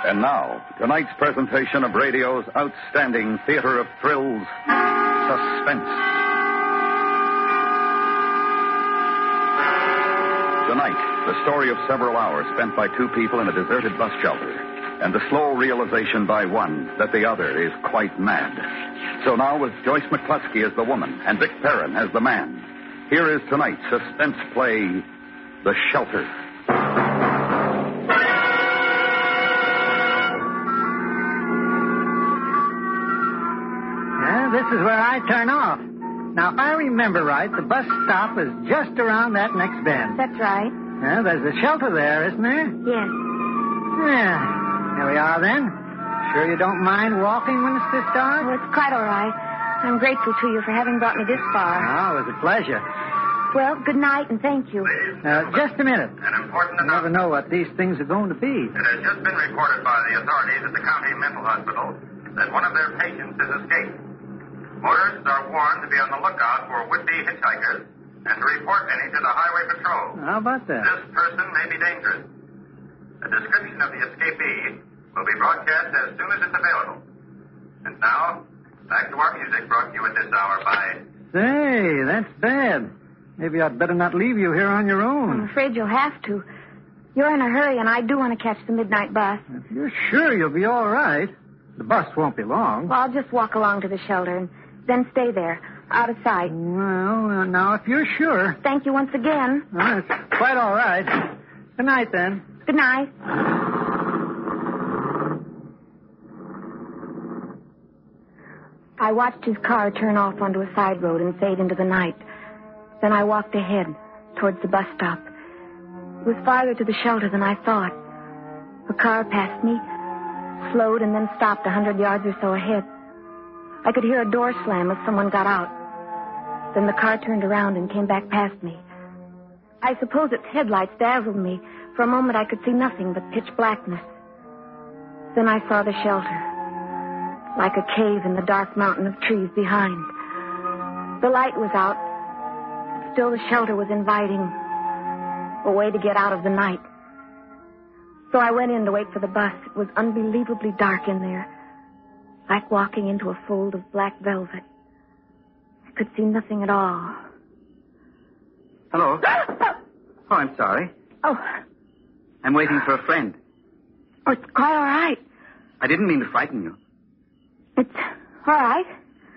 And now, tonight's presentation of radio's outstanding theater of thrills, Suspense. Tonight, the story of several hours spent by two people in a deserted bus shelter, and the slow realization by one that the other is quite mad. So now, with Joyce McCluskey as the woman and Vic Perrin as the man, here is tonight's suspense play, The Shelter. This is where I turn off. Now, if I remember right, the bus stop is just around that next bend. That's right. Yeah, there's a shelter there, isn't there? Yes. Yeah. Here we are, then. Sure you don't mind walking when it's this dark? Oh, it's quite all right. I'm grateful to you for having brought me this far. Oh, it was a pleasure. Well, good night, and thank you. Just a minute. An important You never know what these things are going to be. It has just been reported by the authorities at the county mental hospital that one of their patients has escaped. Motorists are warned to be on the lookout for would-be hitchhikers and to report any to the highway patrol. How about that? This person may be dangerous. A description of the escapee will be broadcast as soon as it's available. And now, back to our music brought to you at this hour by... Say, that's bad. Maybe I'd better not leave you here on your own. I'm afraid you'll have to. You're in a hurry, and I do want to catch the midnight bus. If you're sure you'll be all right, the bus won't be long. Well, I'll just walk along to the shelter and then stay there, out of sight. Well, now, if you're sure. Thank you once again. Well, it's quite all right. Good night, then. Good night. I watched his car turn off onto a side road and fade into the night. Then I walked ahead, towards the bus stop. It was farther to the shelter than I thought. A car passed me, slowed, and then stopped 100 yards or so ahead. I could hear a door slam as someone got out. Then the car turned around and came back past me. I suppose its headlights dazzled me. For a moment I could see nothing but pitch blackness. Then I saw the shelter, like a cave in the dark mountain of trees behind. The light was out. Still the shelter was inviting, a way to get out of the night. So I went in to wait for the bus. It was unbelievably dark in there, like walking into a fold of black velvet. I could see nothing at all. Hello. Oh, I'm sorry. Oh. I'm waiting for a friend. Oh, it's quite all right. I didn't mean to frighten you. It's all right.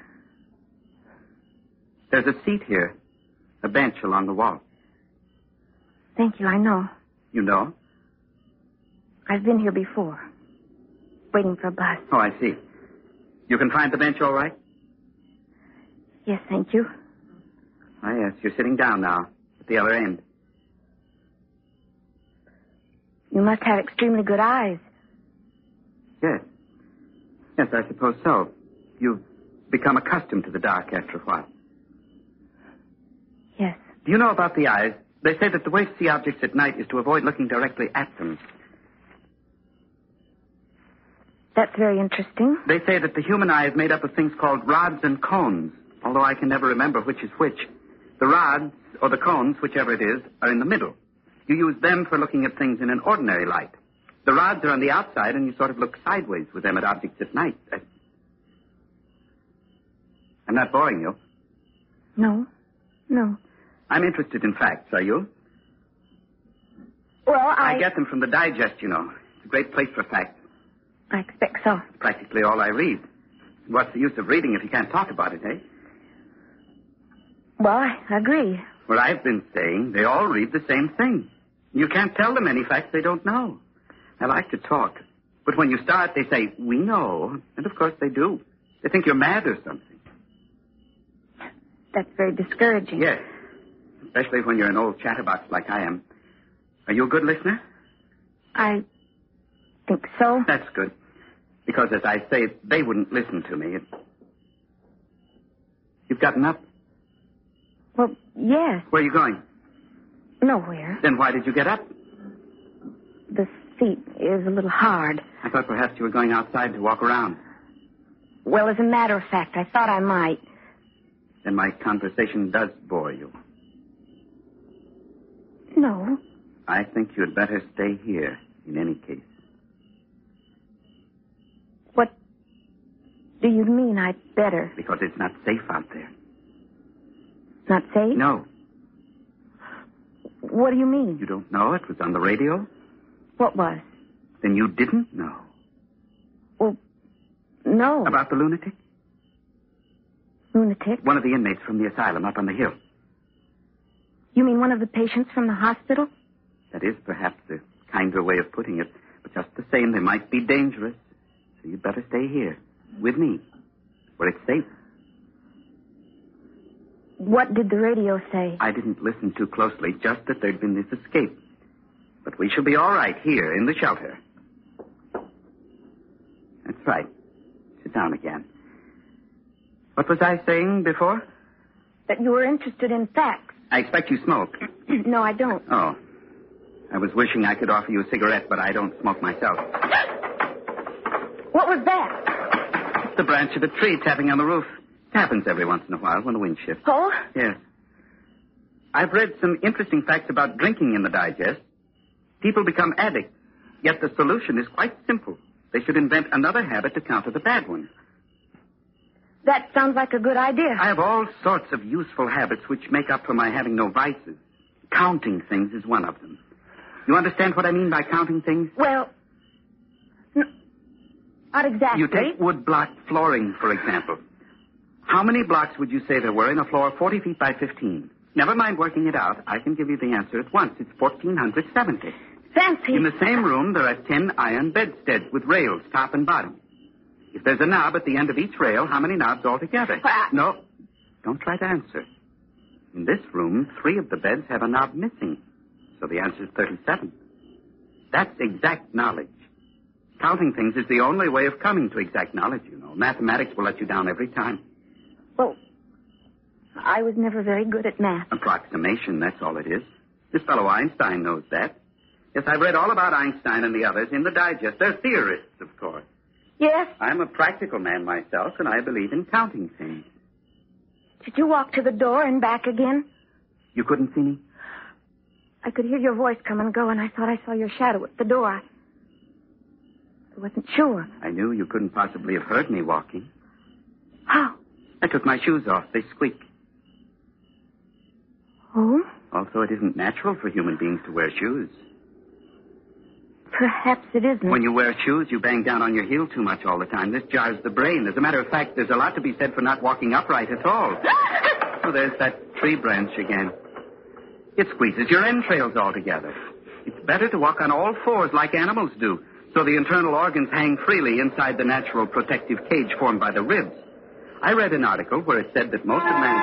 There's a seat here, a bench along the wall. Thank you, I know. You know? I've been here before, waiting for a bus. Oh, I see. You can find the bench all right? Yes, thank you. Oh, yes. You're sitting down now, at the other end. You must have extremely good eyes. Yes. Yes, I suppose so. You've become accustomed to the dark after a while. Yes. Do you know about the eyes? They say that the way to see objects at night is to avoid looking directly at them. That's very interesting. They say that the human eye is made up of things called rods and cones, although I can never remember which is which. The rods, or the cones, whichever it is, are in the middle. You use them for looking at things in an ordinary light. The rods are on the outside, and you sort of look sideways with them at objects at night. I'm not boring you. No. I'm interested in facts, are you? Well, I get them from the Digest, you know. It's a great place for facts. I expect so. It's practically all I read. What's the use of reading if you can't talk about it, eh? Well, I agree. Well, I've been saying they all read the same thing. You can't tell them any facts they don't know. I like to talk. But when you start, they say, we know. And, of course, they do. They think you're mad or something. That's very discouraging. Yes. Especially when you're an old chatterbox like I am. Are you a good listener? I think so. That's good. Because, as I say, they wouldn't listen to me. You've gotten up? Well, yes. Where are you going? Nowhere. Then why did you get up? The seat is a little hard. I thought perhaps you were going outside to walk around. Well, as a matter of fact, I thought I might. Then my conversation does bore you. No. I think you'd better stay here, in any case. Do you mean I'd better? Because it's not safe out there. Not safe? No. What do you mean? You don't know? It was on the radio? What was? Then you didn't know. Well, no. About the lunatic? Lunatic? One of the inmates from the asylum up on the hill. You mean one of the patients from the hospital? That is perhaps a kinder way of putting it. But just the same, they might be dangerous. So you'd better stay here, with me, where it's safe. What did the radio say? I didn't listen too closely, just that there'd been this escape. But we shall be all right here in the shelter. That's right. Sit down again. What was I saying before? That you were interested in facts. I expect you smoke. No, I don't. Oh. I was wishing I could offer you a cigarette, but I don't smoke myself. What was that? It's the branch of a tree tapping on the roof. It happens every once in a while when the wind shifts. Oh? Yes. I've read some interesting facts about drinking in the digest. People become addicts, yet the solution is quite simple. They should invent another habit to counter the bad one. That sounds like a good idea. I have all sorts of useful habits which make up for my having no vices. Counting things is one of them. You understand what I mean by counting things? Well, not exactly. You take wood block flooring, for example. How many blocks would you say there were in a floor 40 feet by 15? Never mind working it out. I can give you the answer at once. It's 1,470. Fancy. In the same room, there are 10 iron bedsteads with rails, top and bottom. If there's a knob at the end of each rail, how many knobs altogether? No, don't try to answer. In this room, 3 of the beds have a knob missing. So the answer is 37. That's exact knowledge. Counting things is the only way of coming to exact knowledge, you know. Mathematics will let you down every time. Well, I was never very good at math. Approximation, that's all it is. This fellow Einstein knows that. Yes, I've read all about Einstein and the others in the digest. They're theorists, of course. Yes? I'm a practical man myself, and I believe in counting things. Did you walk to the door and back again? You couldn't see me? I could hear your voice come and go, and I thought I saw your shadow at the door. I wasn't sure. I knew you couldn't possibly have heard me walking. How? I took my shoes off. They squeak. Oh? Also, it isn't natural for human beings to wear shoes. Perhaps it isn't. When you wear shoes, you bang down on your heel too much all the time. This jars the brain. As a matter of fact, there's a lot to be said for not walking upright at all. Oh, there's that tree branch again. It squeezes your entrails all together. It's better to walk on all fours like animals do, so the internal organs hang freely inside the natural protective cage formed by the ribs. I read an article where it said that most of man's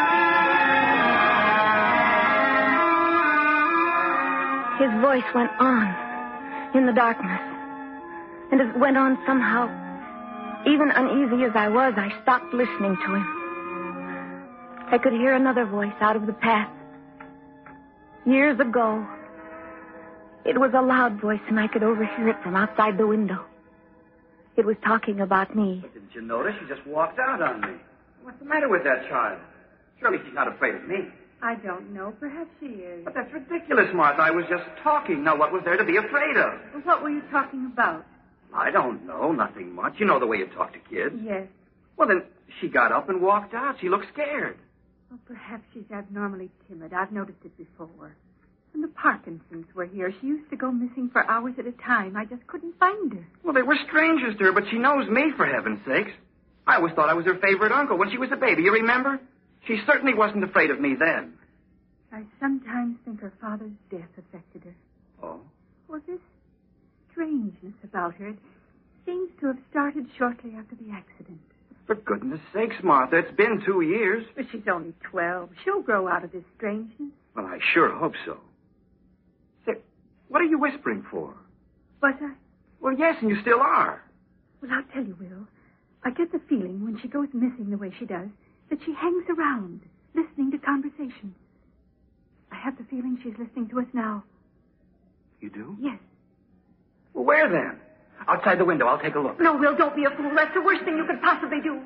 ailments... His voice went on in the darkness. And as it went on somehow, even uneasy as I was, I stopped listening to him. I could hear another voice out of the past. Years ago. It was a loud voice, and I could overhear it from outside the window. It was talking about me. Didn't you notice? She just walked out on me. What's the matter with that child? Surely she's not afraid of me. I don't know. Perhaps she is. But that's ridiculous, Martha. I was just talking. Now, what was there to be afraid of? Well, what were you talking about? I don't know. Nothing much. You know the way you talk to kids. Yes. Well, then, she got up and walked out. She looked scared. Well, perhaps she's abnormally timid. I've noticed it before. When the Parkinsons were here, she used to go missing for hours at a time. I just couldn't find her. Well, they were strangers to her, but she knows me, for heaven's sakes. I always thought I was her favorite uncle when she was a baby. You remember? She certainly wasn't afraid of me then. I sometimes think her father's death affected her. Oh? Well, this strangeness about her, it seems to have started shortly after the accident. For goodness sakes, Martha, it's been 2 years. But she's only 12. She'll grow out of this strangeness. Well, I sure hope so. Say, what are you whispering for? Was I? Well, yes, and you still are. Well, I'll tell you, Will. I get the feeling when she goes missing the way she does that she hangs around, listening to conversations. I have the feeling she's listening to us now. You do? Yes. Well, where then? Outside the window. I'll take a look. No, Will, don't be a fool. That's the worst thing you could possibly do.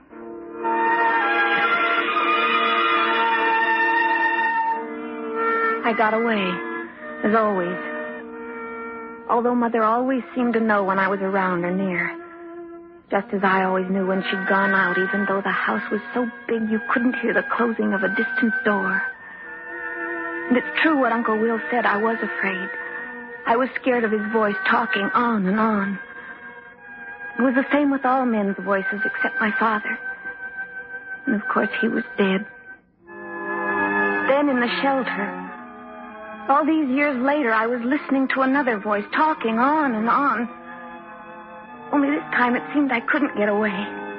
I got away, as always. Although Mother always seemed to know when I was around or near. Just as I always knew when she'd gone out, even though the house was so big you couldn't hear the closing of a distant door. And it's true what Uncle Will said. I was afraid. I was scared of his voice talking on and on. It was the same with all men's voices except my father. And, of course, he was dead. Then in the shelter, all these years later, I was listening to another voice talking on and on. Only this time it seemed I couldn't get away.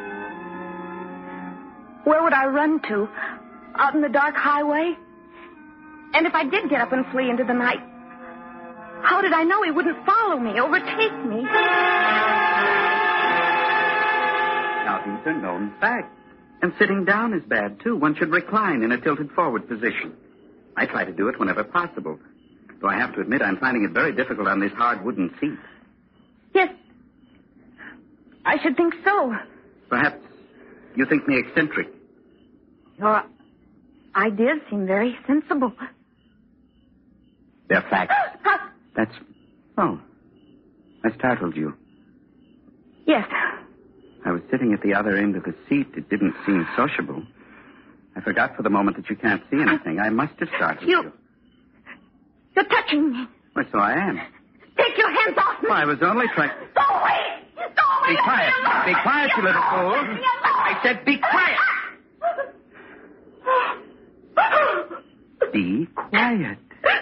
Where would I run to? Out in the dark highway? And if I did get up and flee into the night, how did I know he wouldn't follow me, overtake me? Now, these are known facts. And sitting down is bad, too. One should recline in a tilted forward position. I try to do it whenever possible. Though I have to admit I'm finding it very difficult on this hard wooden seat. Yes, I should think so. Perhaps you think me eccentric. Your ideas seem very sensible. They're facts. That's... Oh, I startled you. Yes. I was sitting at the other end of the seat. It didn't seem sociable. I forgot for the moment that you can't see anything. I must have startled you. You're touching me. Well, so I am. Take your hands off me. Well, I was only trying... Go away. Go away. Be quiet. Be quiet, you little fool. I said be quiet. Be quiet.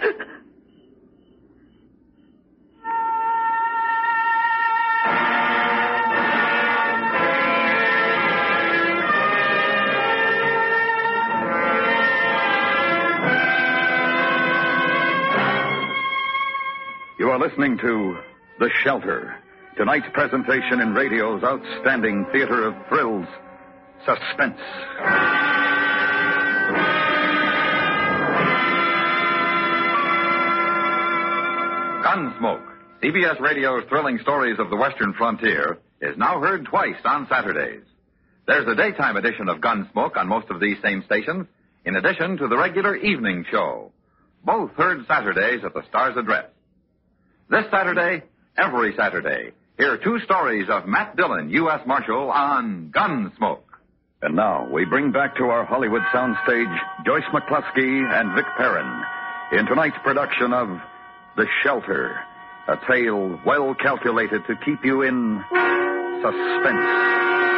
You are listening to The Shelter, tonight's presentation in radio's outstanding theater of thrills, Suspense. Gunsmoke, CBS Radio's thrilling stories of the Western frontier, is now heard twice on Saturdays. There's a daytime edition of Gunsmoke on most of these same stations, in addition to the regular evening show. Both heard Saturdays at the Star's address. This Saturday, every Saturday, hear two stories of Matt Dillon, U.S. Marshal, on Gunsmoke. And now we bring back to our Hollywood soundstage Joyce McCluskey and Vic Perrin in tonight's production of The Shelter, a tale well calculated to keep you in suspense.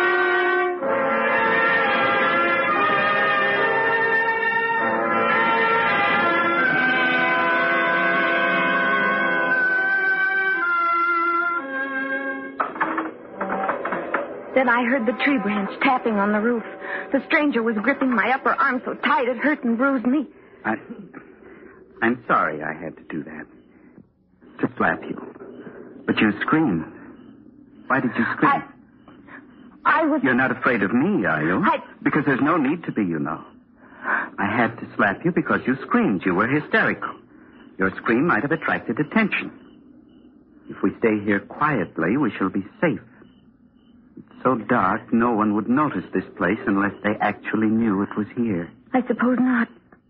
Then I heard the tree branch tapping on the roof. The stranger was gripping my upper arm so tight it hurt and bruised me. I'm sorry I had to do that. To slap you. But you screamed. Why did you scream? I was... You're not afraid of me, are you? Because there's no need to be, you know. I had to slap you because you screamed. You were hysterical. Your scream might have attracted attention. If we stay here quietly, we shall be safe. It's so dark, no one would notice this place unless they actually knew it was here. I suppose not.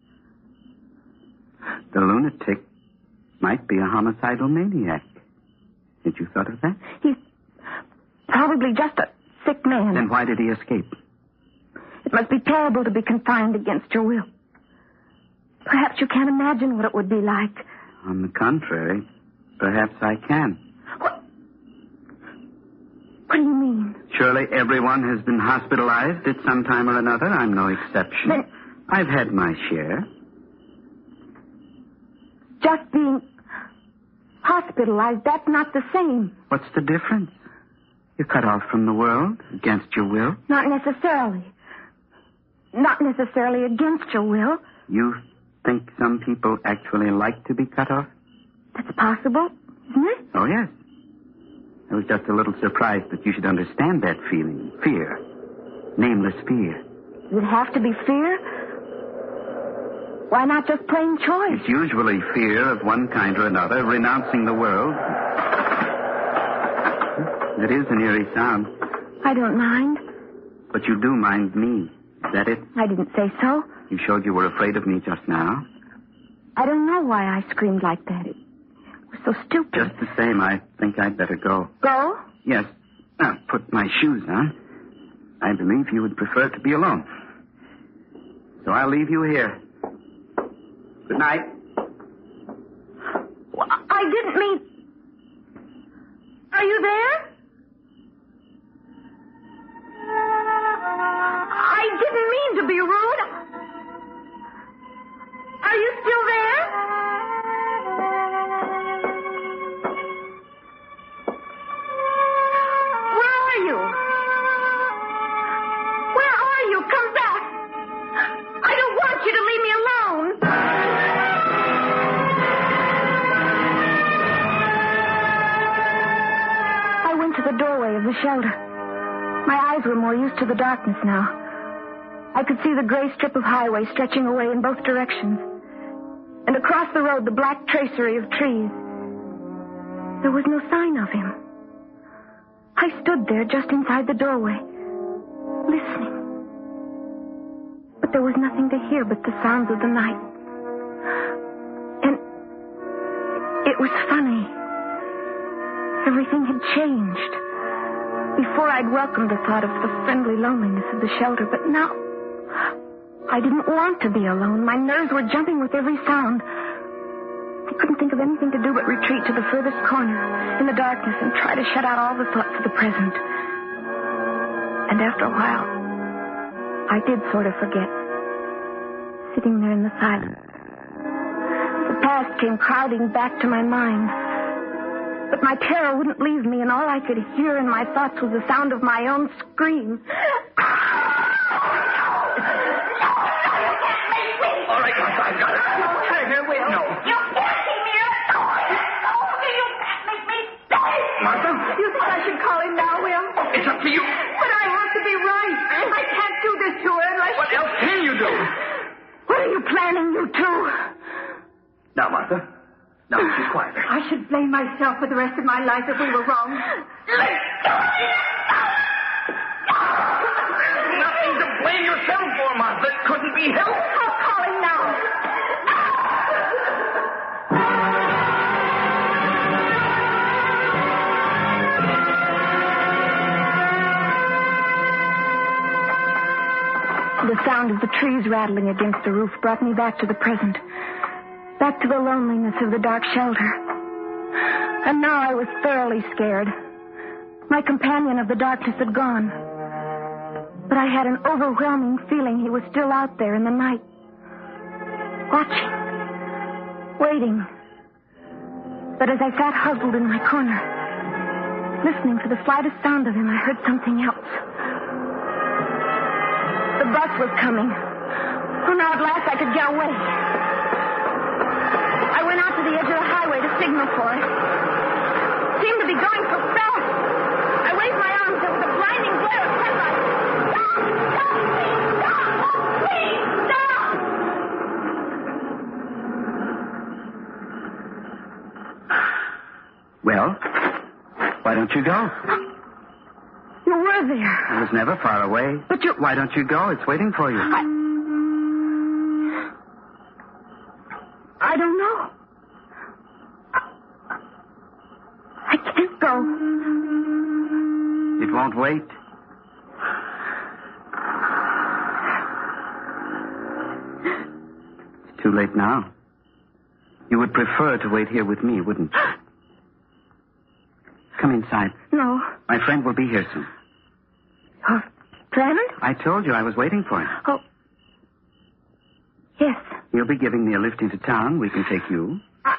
The lunatic might be a homicidal maniac. Had you thought of that? He's probably just a sick man. Then why did he escape? It must be terrible to be confined against your will. Perhaps you can't imagine what it would be like. On the contrary, perhaps I can. What do you mean? Surely everyone has been hospitalized at some time or another. I'm no exception. Then... I've had my share. Just being hospitalized, that's not the same. What's the difference? You're cut off from the world against your will. Not necessarily. Not necessarily against your will. You think some people actually like to be cut off? That's possible, isn't it? Oh, yes. I was just a little surprised that you should understand that feeling. Fear. Nameless fear. Does it have to be fear? Why not just plain choice? It's usually fear of one kind or another, renouncing the world. It is an eerie sound. I don't mind. But you do mind me. Is that it? I didn't say so. You showed you were afraid of me just now. I don't know why I screamed like that. It was so stupid. Just the same, I think I'd better go. Go? Yes. Now, put my shoes on. I believe you would prefer to be alone. So I'll leave you here. Good night. Well, I didn't mean... Are you there? I didn't mean to be rude. Are you still there? Where are you? Where are you? Come back. I don't want you to leave me alone. I went to the doorway of the shelter. My eyes were more used to the darkness now. I could see the gray strip of highway stretching away in both directions. And across the road, the black tracery of trees. There was no sign of him. I stood there just inside the doorway, listening. But there was nothing to hear but the sounds of the night. And it was funny. Everything had changed. Before I'd welcomed the thought of the friendly loneliness of the shelter, but now I didn't want to be alone. My nerves were jumping with every sound. I couldn't think of anything to do but retreat to the furthest corner in the darkness and try to shut out all the thoughts of the present. And after a while, I did sort of forget, sitting there in the silence. The past came crowding back to my mind. But my terror wouldn't leave me, and all I could hear in my thoughts was the sound of my own scream. All right, Martha, I've got it. Don't hurt her, Will. No. You can't keep me up. You can't make me stay. Martha? You think I should call him now, Will? It's up to you. But I have to be right. I can't do this to her unless... What else can you do? What are you planning, you two? Now, Martha. Now, keep quiet. I should blame myself for the rest of my life if we were wrong. Let go. There's nothing to blame yourself for, Martha. It couldn't be helped. I'll call him now. The sound of the trees rattling against the roof brought me back to the present. Back to the loneliness of the dark shelter. And now I was thoroughly scared. My companion of the darkness had gone. But I had an overwhelming feeling he was still out there in the night. Watching. Waiting. But as I sat huddled in my corner, listening for the slightest sound of him, I heard something else. The bus was coming. Oh, now at last I could get away. I went out to the edge of the highway to signal for it. It seemed to be going so fast. I waved my arms. There was a blinding glare of headlights. Stop! Stop! Please! Stop! Please! Stop! Well, why don't you go? You were there. I was never far away. But you... Why don't you go? It's waiting for you. I don't know. I can't go. It won't wait. It's too late now. You would prefer to wait here with me, wouldn't you? Come inside. No. My friend will be here soon. Your friend? I told you I was waiting for him. Oh. Yes. He'll be giving me a lift into town. We can take you. I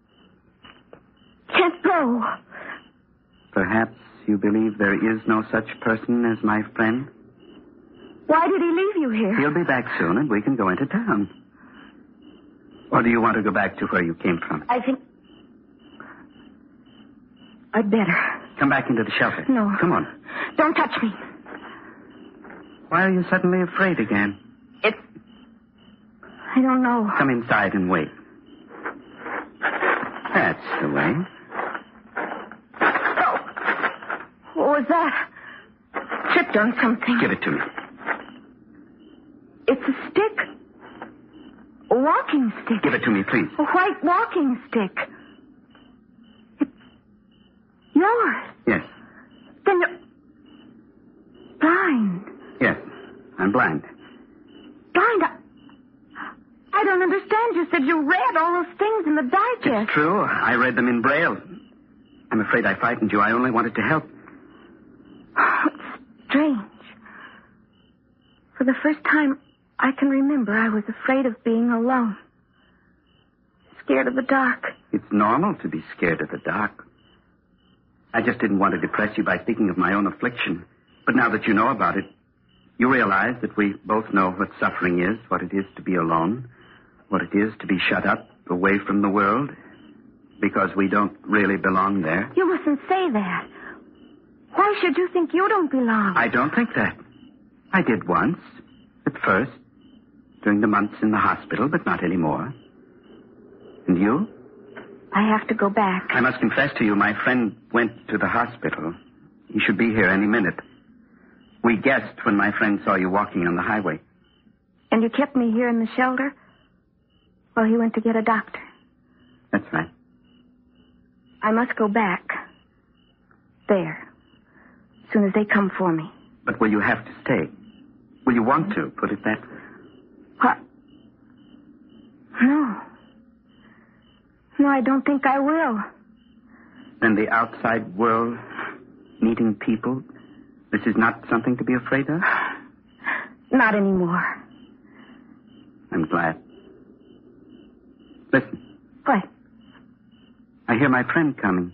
can't go. Perhaps you believe there is no such person as my friend? Why did he leave you here? He'll be back soon and we can go into town. Or do you want to go back to where you came from? I think I'd better. Come back into the shelter. No. Come on. Don't touch me. Why are you suddenly afraid again? I don't know. Come inside and wait. That's the way. Oh. What was that? Tripped on something. Give it to me. It's a stick. A walking stick. Give it to me, please. A white walking stick. It's yours. Yes. Then you're... blind. Yes, I'm blind. Blind? I don't understand. You said you read all those things in the digest. It's true. I read them in Braille. I'm afraid I frightened you. I only wanted to help. It's strange. For the first time I can remember, I was afraid of being alone. Scared of the dark. It's normal to be scared of the dark. I just didn't want to depress you by speaking of my own affliction. But now that you know about it, you realize that we both know what suffering is, what it is to be alone, what it is to be shut up, away from the world, because we don't really belong there. You mustn't say that. Why should you think you don't belong? I don't think that. I did once, at first, during the months in the hospital, but not anymore. And you? I have to go back. I must confess to you, my friend went to the hospital. He should be here any minute. We guessed when my friend saw you walking on the highway. And you kept me here in the shelter while he went to get a doctor. That's right. I must go back. There. As soon as they come for me. But will you have to stay? Will you want to, put it that way? What? No. No, I don't think I will. Then the outside world, meeting people, this is not something to be afraid of? Not anymore. I'm glad. Listen. What? I hear my friend coming.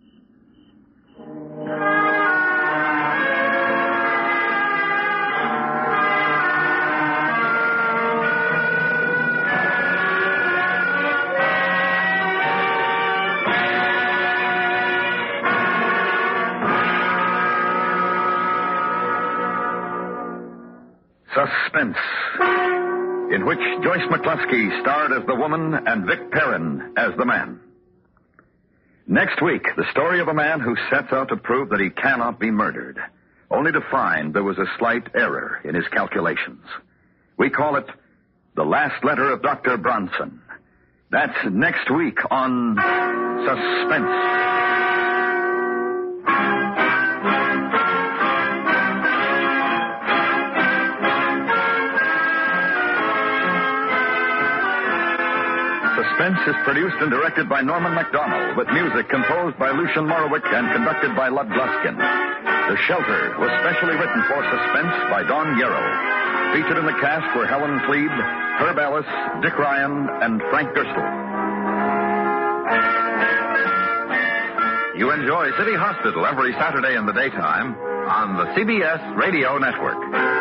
Suspense, in which Joyce McCluskey starred as the woman and Vic Perrin as the man. Next week, the story of a man who sets out to prove that he cannot be murdered, only to find there was a slight error in his calculations. We call it The Last Letter of Dr. Bronson. That's next week on Suspense. Suspense is produced and directed by Norman MacDonald, with music composed by Lucian Morowick and conducted by Lud Gluskin. The Shelter was specially written for Suspense by Don Yarrow. Featured in the cast were Helen Cleve, Herb Ellis, Dick Ryan, and Frank Gerstle. You enjoy City Hospital every Saturday in the daytime on the CBS Radio Network.